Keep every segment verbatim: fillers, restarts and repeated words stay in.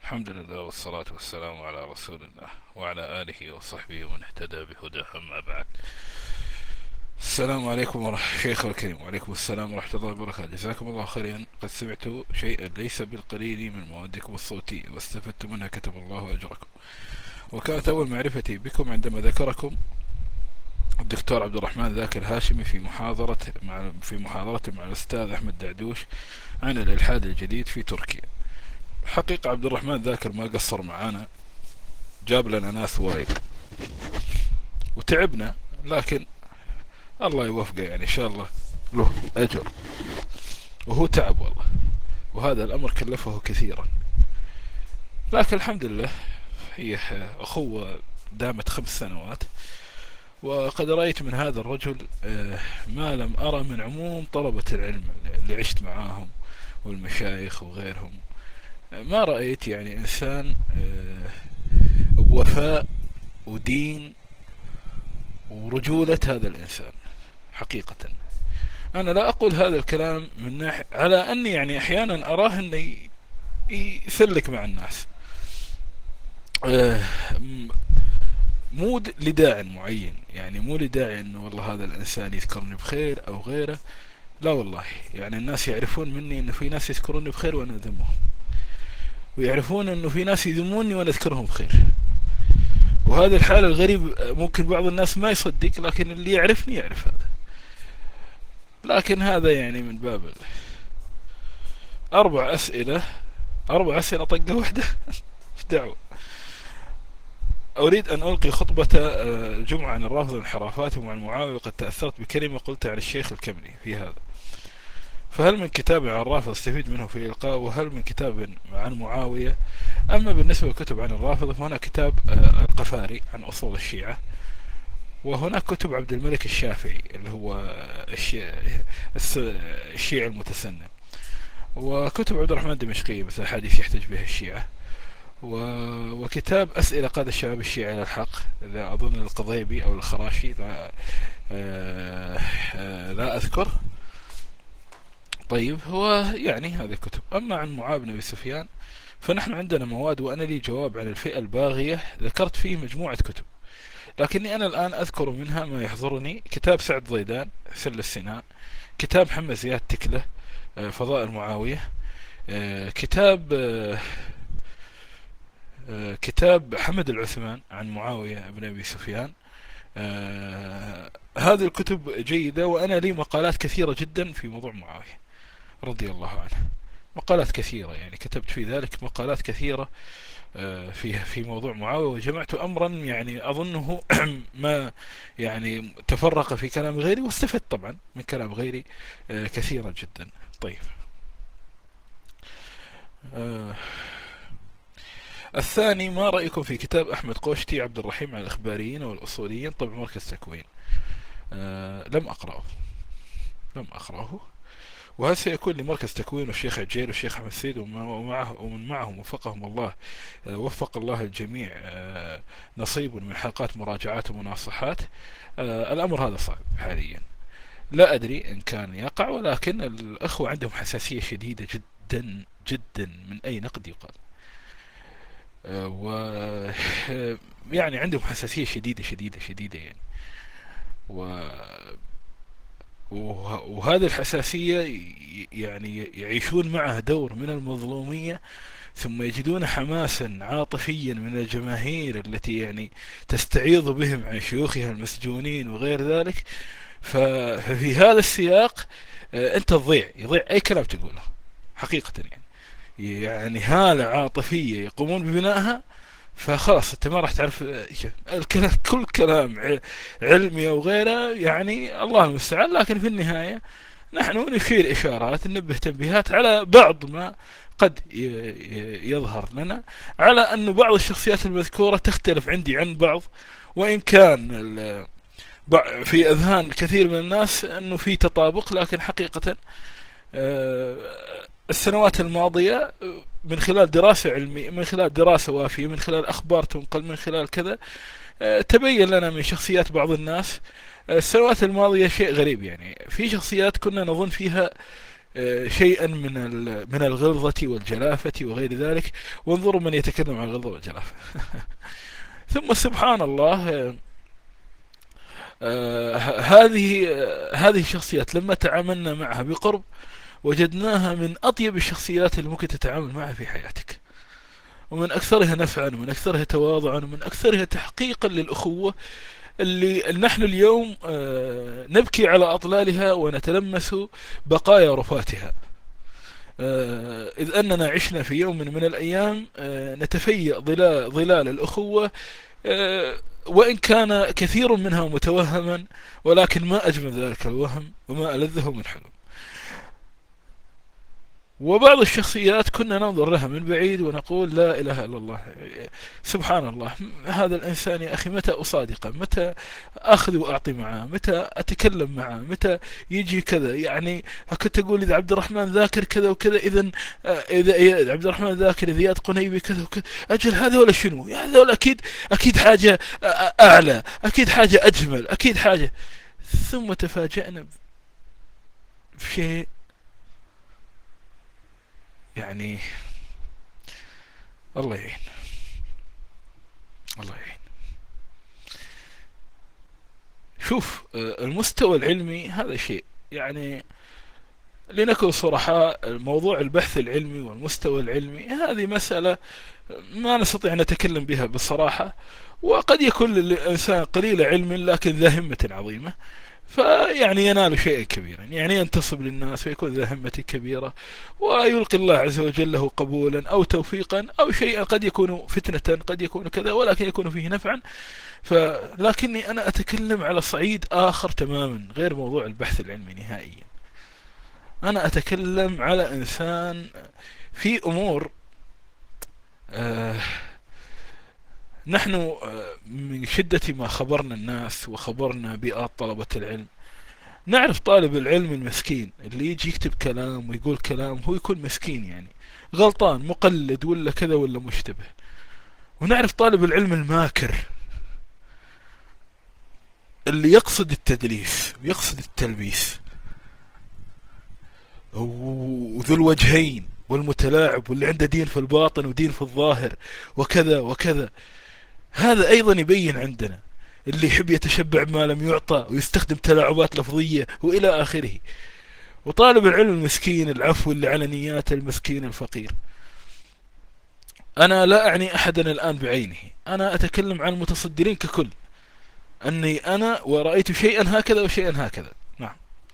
الحمد لله والصلاة والسلام على رسول الله وعلى آله وصحبه ومن اهتدى بهداه، أما بعد. السلام عليكم ورحمة شيخ الكريم. وعليكم السلام ورحمة الله وبركاته. جزاكم الله خيرا. قد سمعت شيئا ليس بالقليل من موادكم الصوتية واستفدت منها، كتب الله أجركم. وكانت أول معرفتي بكم عندما ذكركم الدكتور عبد الرحمن ذاكر هاشمي في محاضرة مع في محاضرة مع الأستاذ أحمد دعدوش عن الإلحاد الجديد في تركيا. حقيقة عبد الرحمن ذاكر ما قصر معانا، جاب لنا ناس وايد وتعبنا، لكن الله يوفقه، يعني إن شاء الله له أجر. وهو تعب والله، وهذا الأمر كلفه كثيرا، لكن الحمد لله هي أخوة دامت خمس سنوات. وقد رأيت من هذا الرجل ما لم أرى من عموم طلبة العلم اللي عشت معاهم والمشايخ وغيرهم. ما رأيت يعني إنسان بوفاء ودين ورجولة هذا الإنسان. حقيقة أنا لا أقول هذا الكلام من ناحية على أني يعني أحيانا أراه أنه يسلك مع الناس، مو لداع معين، يعني مو لداعي أنه والله هذا الإنسان يذكرني بخير أو غيره. لا والله، يعني الناس يعرفون مني أنه في ناس يذكروني بخير وأنا أذمهم، ويعرفون أنه في ناس يذموني وأنا أذكرهم بخير. وهذا الحال الغريب ممكن بعض الناس ما يصدق، لكن اللي يعرفني يعرف هذا. لكن هذا يعني من باب أربع أسئلة أربع أسئلة طقة واحدة. ايش دعوة. أريد أن ألقي خطبة الجمعة عن الرافض والانحرافات ومع المعاوية، وقد تأثرت بكلمة قلتها عن الشيخ الكملي في هذا. فهل من كتاب عن الرافض استفيد منه في الإلقاء، وهل من كتاب عن معاوية؟ أما بالنسبة للكتب عن الرافض فهناك كتاب القفاري عن أصول الشيعة، وهناك كتب عبد الملك الشافعي اللي هو الشيعي المتسنن، وكتب عبد الرحمن الدمشقي مثل حديث يحتج به الشيعة، وكتاب أسئلة قاد الشباب الشيعي إلى الحق، إذا أظن القضيبي أو الخراشي، لا, لا أذكر. طيب، هو يعني هذه الكتب. أما عن معاذ بن أبي سفيان فنحن عندنا مواد، وأنا لي جواب عن الفئة الباغية ذكرت فيه مجموعة كتب، لكني أنا الآن أذكر منها ما يحضرني: كتاب سعد ضيدان سل السنان، كتاب محمد زياد تكله فضائل معاوية، كتاب كتاب حمد العثمان عن معاوية بن أبي سفيان. هذه الكتب جيدة، وأنا لي مقالات كثيرة جدا في موضوع معاوية رضي الله عنه، مقالات كثيرة، يعني كتبت في ذلك مقالات كثيرة في في موضوع معاوية، وجمعت أمرا يعني أظنه ما يعني تفرق في كلام غيري، واستفدت طبعا من كلام غيري كثيرا جدا. طيب، الثاني: ما رأيكم في كتاب أحمد قوشتي عبد الرحيم عن الإخباريين والأصوليين، طبع مركز تكوين؟ لم أقرأه لم أقرأه وهذا سيكون لمركز تكوين والشيخ عجيل والشيخ أحمد السيد ومعه ومن معهم وفقهم الله، وفق الله الجميع، نصيب من حلقات مراجعات ومناصحات. الأمر هذا صعب حاليا، لا أدري إن كان يقع، ولكن الأخوة عندهم حساسية شديدة جدا جدا من أي نقد يقال، و يعني عندهم حساسية شديدة شديدة شديدة يعني، و وهذه الحساسية يعني يعيشون معه دور من المظلومية، ثم يجدون حماسا عاطفيا من الجماهير التي يعني تستعيض بهم عن شيوخها المسجونين وغير ذلك. ففي هذا السياق انت تضيع يضيع اي كلام تقوله حقيقة، يعني يعني هالة عاطفية يقومون ببنائها، فخلاص انت ما راح تعرف الكلام، كل كلام علمي او غيره، يعني الله المستعان. لكن في النهاية نحن نشير اشارات، ننبه تنبيهات على بعض ما قد يظهر لنا، على أن بعض الشخصيات المذكورة تختلف عندي عن بعض، وإن كان في أذهان كثير من الناس أنه في تطابق، لكن حقيقة السنوات الماضية من خلال دراسة علمية، من خلال دراسة وافية، من خلال أخبار تنقل، من خلال كذا، تبين لنا من شخصيات بعض الناس السنوات الماضية شيء غريب. يعني في شخصيات كنا نظن فيها شيئا من من الغلظة والجلافة وغير ذلك، وانظروا من يتكلم عن الغلظة والجلافة. ثم سبحان الله، آه هذه آه هذه الشخصيات لما تعاملنا معها بقرب وجدناها من أطيب الشخصيات اللي ممكن تتعامل معها في حياتك، ومن أكثرها نفعا، ومن أكثرها تواضعا، ومن أكثرها تحقيقا للأخوة اللي نحن اليوم آه نبكي على أطلالها ونتلمس بقايا رفاتها. آه إذ أننا عشنا في يوم من الأيام آه نتفيأ ظلال, ظلال الأخوة، آه وإن كان كثير منها متوهما، ولكن ما أجمل ذلك الوهم وما ألذه من حلم. وبعض الشخصيات كنا ننظر لها من بعيد ونقول لا إله إلا الله، سبحان الله، هذا الإنسان يا أخي متى أصادقه، متى أخذ وأعطي معه، متى أتكلم معه، متى يجي كذا. يعني كنت أقول إذا عبد الرحمن ذاكر كذا وكذا، إذا إذا عبد الرحمن ذاكر زياد قنيبي كذا وكذا، أجل هذا ولا شنو؟ يعني هذول أكيد أكيد حاجة أعلى، أكيد حاجة أجمل، أكيد حاجة. ثم تفاجأنا بشيء يعني الله يعين، الله يعين. شوف، المستوى العلمي هذا شيء، يعني لنكن صرحاء، موضوع البحث العلمي والمستوى العلمي هذه مسألة ما نستطيع أن نتكلم بها بصراحة. وقد يكون الإنسان قليل علم لكن ذا همة عظيمة، فيعني ينال شيئا كبيرا، يعني ينتصب للناس ويكون ذا همة كبيرة، ويلقي الله عز وجل له قبولا أو توفيقا أو شيئا، قد يكون فتنة، قد يكون كذا، ولكن يكون فيه نفعا. فلكني أنا أتكلم على صعيد آخر تماما غير موضوع البحث العلمي نهائيا. أنا أتكلم على إنسان في أمور آه نحن من شدة ما خبرنا الناس وخبرنا بيئات طلبة العلم، نعرف طالب العلم المسكين اللي يجي يكتب كلام ويقول كلام، هو يكون مسكين يعني غلطان، مقلد ولا كذا ولا مشتبه. ونعرف طالب العلم الماكر اللي يقصد التدليس ويقصد التلبيس، وذو الوجهين والمتلاعب، واللي عنده دين في الباطن ودين في الظاهر وكذا وكذا. هذا أيضا يبين عندنا اللي يحب يتشبع بما لم يعطى ويستخدم تلاعبات لفظية وإلى آخره. وطالب العلم المسكين العفو اللي على نياته، المسكين الفقير. أنا لا أعني أحدا الآن بعينه، أنا أتكلم عن المتصدرين ككل، أني أنا ورأيت شيئا هكذا وشيئا هكذا. نعم.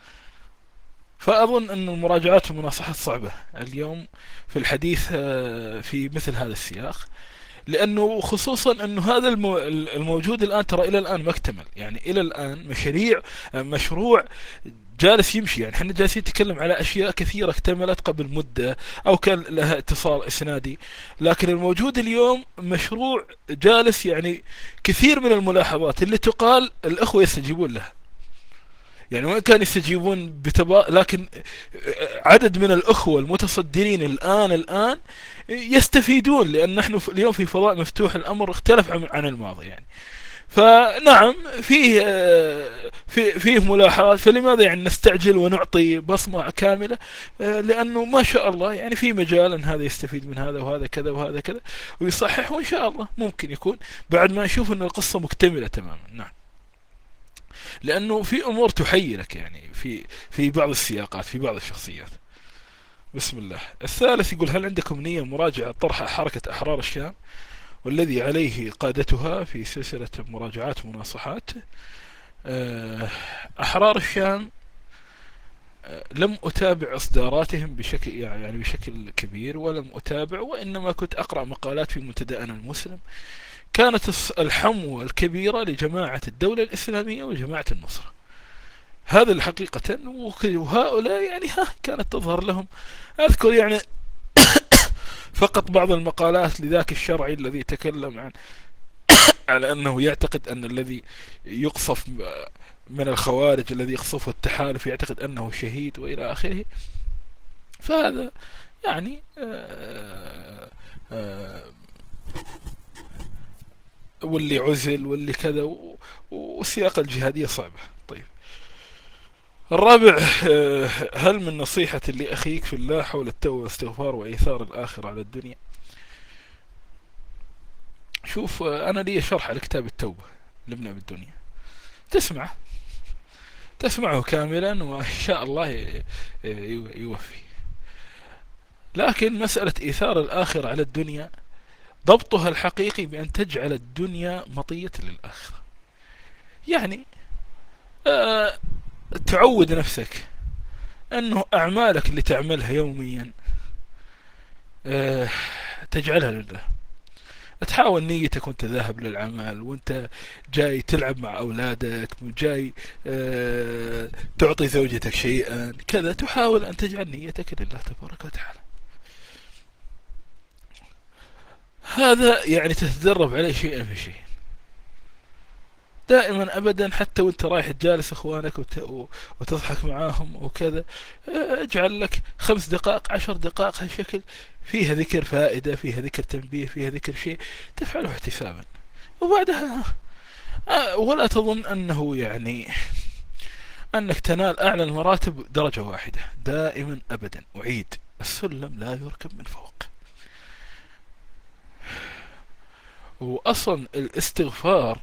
فأظن أن المراجعات والمناصحات صعبة اليوم في الحديث في مثل هذا السياق، لأنه خصوصا أنه هذا الموجود الآن ترى إلى الآن ما اكتمل. يعني إلى الآن مشاريع مشروع جالس يمشي، يعني احنا جالسين نتكلم على أشياء كثيرة اكتملت قبل مدة أو كان لها اتصال إسنادي، لكن الموجود اليوم مشروع جالس، يعني كثير من الملاحظات اللي تقال الأخوة يستجيبون لها، يعني وين كان يستجيبون بتبا، لكن عدد من الأخوة المتصدرين الآن الآن يستفيدون، لأن نحن اليوم في فضاء مفتوح، الأمر اختلف عن الماضي يعني. فنعم فيه في فيه ملاحظات، فلماذا يعني نستعجل ونعطي بصمة كاملة؟ لأنه ما شاء الله يعني في مجال أن هذا يستفيد من هذا وهذا كذا وهذا كذا ويصحح، وإن شاء الله ممكن يكون بعد ما نشوف أن القصة مكتملة تماما. نعم. لأنه في أمور تحيرك يعني في في بعض السياقات في بعض الشخصيات. بسم الله. الثالث يقول: هل عندكم نية مراجعة طرح حركة أحرار الشام والذي عليه قادتها في سلسلة مراجعات ومناصحات؟ أحرار الشام لم أتابع إصداراتهم بشكل يعني بشكل كبير، ولم أتابع، وإنما كنت أقرأ مقالات في منتدى أنا المسلم. كانت الحموة الكبيرة لجماعة الدولة الإسلامية وجماعة النصرة، هذا الحقيقة. وهؤلاء يعني ها كانت تظهر لهم. أذكر يعني فقط بعض المقالات لذاك الشرعي الذي تكلم عن على أنه يعتقد أن الذي يقصف من الخوارج الذي يقصفه التحالف يعتقد أنه شهيد وإلى آخره. فهذا يعني آآ آآ واللي عزل واللي كذا، والسياقة الجهادية صعبة. طيب، الرابع، آه، هل من نصيحة لأخيك في الله حول التوبة والاستغفار وإيثار الآخرة على الدنيا؟ شوف، آه، أنا لي شرح على كتاب التوبة لابن أبي الدنيا، تسمعه تسمعه كاملا وإن شاء الله ي- ي- يوفي. لكن مسألة إيثار الآخرة على الدنيا ضبطها الحقيقي بأن تجعل الدنيا مطية للآخرة. يعني آه، تعود نفسك أنه أعمالك اللي تعملها يوميا آه، تجعلها لله. تحاول نيتك وانت ذاهب للعمل، وانت جاي تلعب مع أولادك، جاي آه، تعطي زوجتك شيئا كذا، تحاول أن تجعل نيتك لله تبارك وتعالى. هذا يعني تتدرب عليه شيئا فشيء، دائما ابدا، حتى وانت رايح تجالس اخوانك وت... وتضحك معاهم وكذا، اجعل لك خمس دقائق عشر دقائق هالشكل، فيها ذكر فائدة، فيها ذكر تنبيه، فيها ذكر شيء تفعله احتسابا. وبعدها آه، ولا تظن انه يعني انك تنال اعلى المراتب درجة واحدة، دائما ابدا اعيد، السلم لا يركب من فوق. واصلا الاستغفار،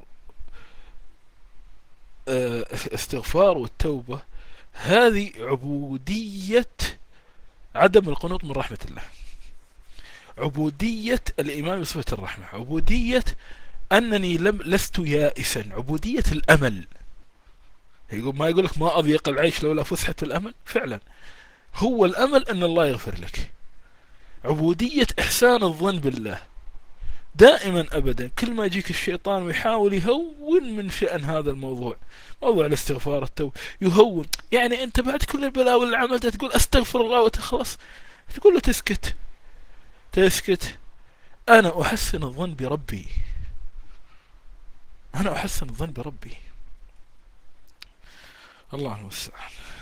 آه، استغفار والتوبة هذه عبودية عدم القنوط من رحمة الله، عبودية الإيمان بصفة الرحمة، عبودية أنني لم لست يائسا، عبودية الأمل. يقول ما يقول لك ما أضيق العيش لولا فسحة الأمل، فعلا هو الأمل أن الله يغفر لك. عبودية إحسان الظن بالله، دائما أبدا كل ما يجيك الشيطان ويحاول يهون من شأن هذا الموضوع، موضوع الاستغفار التوبة، يهون. يعني أنت بعد كل البلاوي اللي عملتها تقول أستغفر الله وتخلص، تقول له تسكت تسكت. أنا أحسن الظن بربي، أنا أحسن الظن بربي، الله المستعان.